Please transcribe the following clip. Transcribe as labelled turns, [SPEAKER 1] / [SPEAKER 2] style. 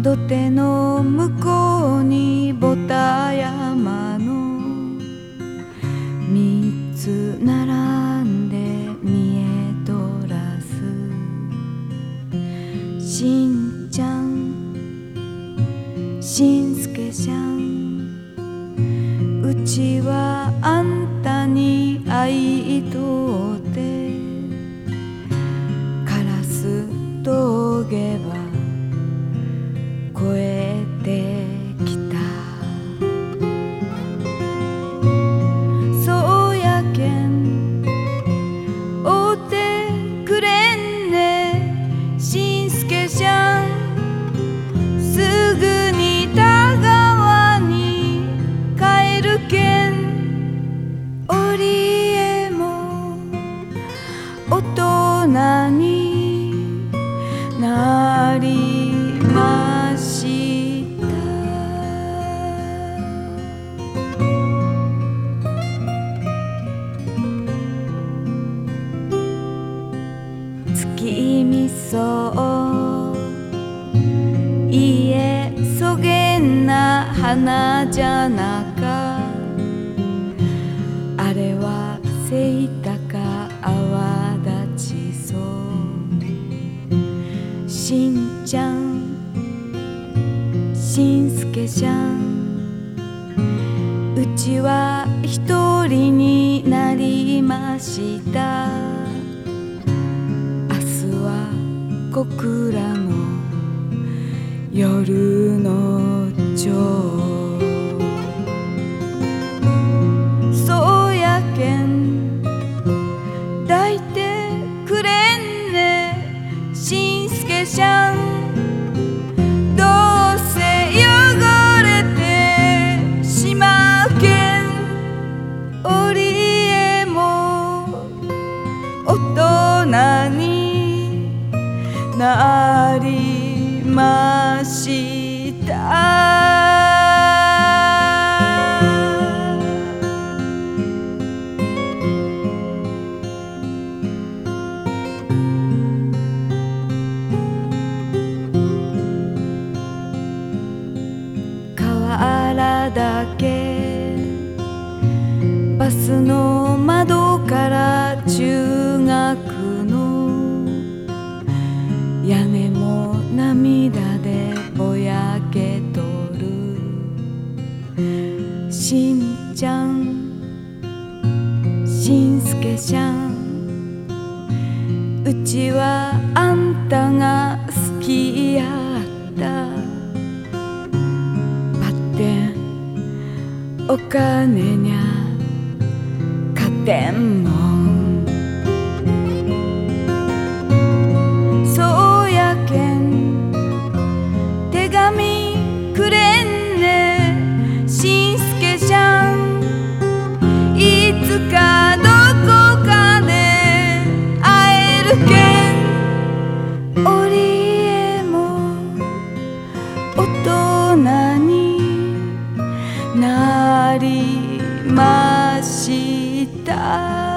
[SPEAKER 1] 土手の向こうにボタ山の三つ並んで見えとらす。しんちゃんしんすけちゃん、うちはあんたに会いとってカラス峠は越えてきた。そうやけんおってくれんねしんすけちゃん、すぐに田川に帰るけん。おりえも大人になりました。月みそいえそげんな花じゃなか、あれはせいたか泡立ちそう。しんちゃんしんすけちゃん、うちは一人になりました。明日は小倉の夜の蝶。そうやけん抱いてくれんねしんすけちゃん、どうせ汚れてしまうけん。おりえも大人になりました。河原岳バスの窓から中学の屋根も涙でぼやけとる。しんちゃんしんすけちゃん、うちはあんたが好きやった。ばってんお金にゃ勝てんもん。そうやけん手紙くれんねしんすけちゃん、いつかどこかで会えるけん。おりえも大人になりました。